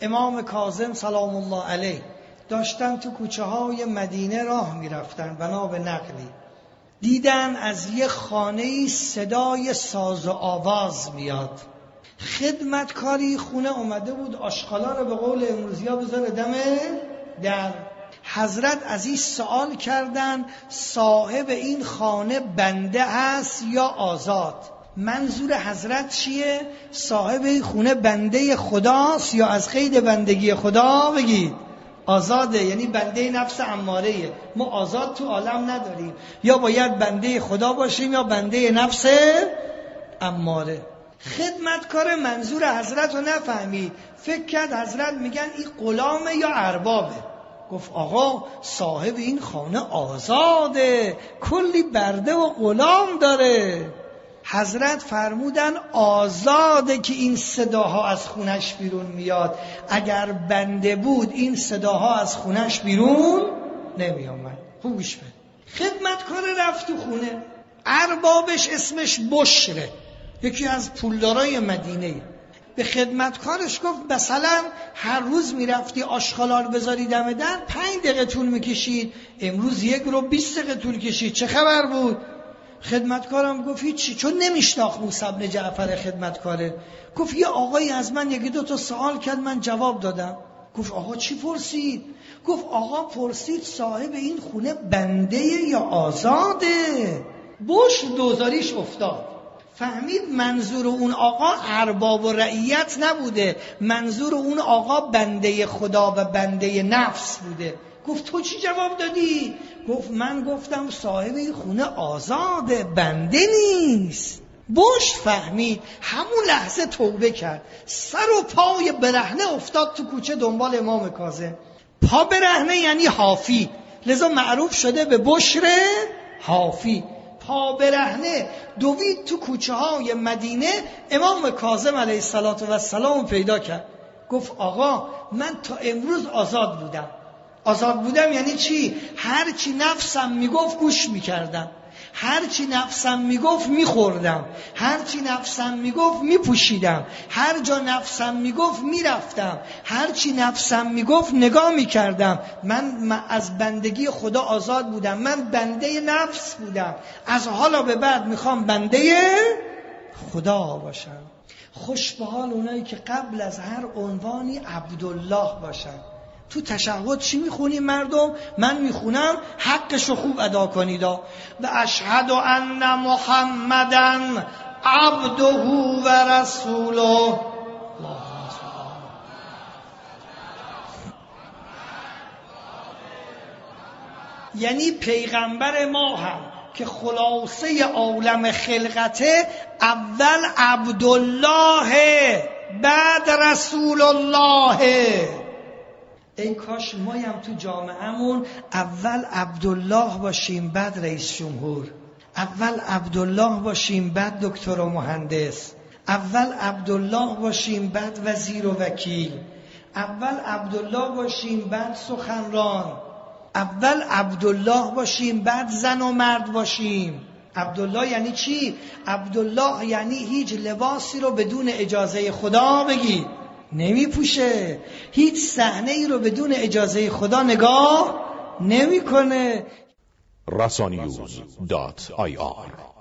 امام کاظم سلام الله علیه داشتن تو کوچه های مدینه راه میرفتن بنا به نقلی، دیدن از یه خانه‌ای صدای ساز و آواز میاد. خدمتکاری خونه اومده بود آشغالا رو به قول امروزی‌ها بذاره دم در. حضرت از این سوال کردن صاحب این خانه بنده هست یا آزاد؟ منظور حضرت چیه؟ صاحب این خونه بنده خداست یا از قید بندگی خدا؟ بگید آزاده، یعنی بنده نفس اماره. ما آزاد تو عالم نداریم، یا باید بنده خدا باشیم یا بنده نفس اماره. خدمتکار منظور حضرت رو نفهمید، فکر کرد حضرت میگن این غلامه یا اربابه. گفت آقا صاحب این خانه آزاده، کلی برده و غلام داره. حضرت فرمودن آزاده که این صداها از خونش بیرون میاد، اگر بنده بود این صداها از خونش بیرون نمی آمد. خوبش بده. خدمتکار رفت تو خونه، اربابش اسمش بشره، یکی از پولدارای مدینه. به خدمتکارش گفت مثلا هر روز میرفتی آشغالا رو بذاری دم در 5 دقیقه طول میکشید، امروز 1 رو 20 دقیقه طول کشید، چه خبر بود؟ خدمتکارم گفت هیچی، چون نمیشناخت موسی بن جعفر خدمتکاره. گفت یه آقایی از من 1-2 تا سوال کرد، من جواب دادم. گفت آقا چی پرسید؟ گفت آقا پرسید صاحب این خونه بنده یا آزاده؟ بش دوزاریش افتاد، فهمید منظور اون آقا ارباب و رعیت نبوده، منظور اون آقا بنده خدا و بنده نفس بوده. گفت تو چی جواب دادی؟ گفت من گفتم صاحب این خونه آزاده، بنده نیست. بش فهمید، همون لحظه توبه کرد، سر و پای برهنه افتاد تو کوچه دنبال امام کاظم. پا برهنه یعنی حافی، لذا معروف شده به بشر حافی. پا برهنه دوید تو کوچه های مدینه، امام کاظم علیه السلام پیدا کرد. گفت آقا من تا امروز آزاد بودم. آزاد بودم یعنی چی؟ هر چی نفسم میگفت گوش میکردم، هر چی نفسم میگفت میخوردم، هر چی نفسم میگفت میپوشیدم، هر جا نفسم میگفت میرفتم، هر چی نفسم میگفت نگاه میکردم. من از بندگی خدا آزاد بودم، من بنده نفس بودم، از حالا به بعد میخوام بنده خدا باشم. خوش به حال اونایی که قبل از هر عنوانی عبدالله باشن. تو تشهد چی میخونیم مردم؟ من میخونم حقشو خوب ادا کنید. و اشهد ان محمدن عبده و رسوله. یعنی پیغمبر ما هم که خلاصه عالم خلقته، اول عبدالله بعد رسول الله. ای کاش مایم تو جامعهمون اول عبدالله باشیم بعد رئیس جمهور، اول عبدالله باشیم بعد دکتر و مهندس، اول عبدالله باشیم بعد وزیر و وکیل، اول عبدالله باشیم بعد سخنران، اول عبدالله باشیم بعد زن و مرد باشیم. عبدالله یعنی چی؟ عبدالله یعنی هیچ لباسی رو بدون اجازه خدا بگید نمی پوشه، هیچ صحنه ای رو بدون اجازه خدا نگاه نمی کنه. rasaninews.ir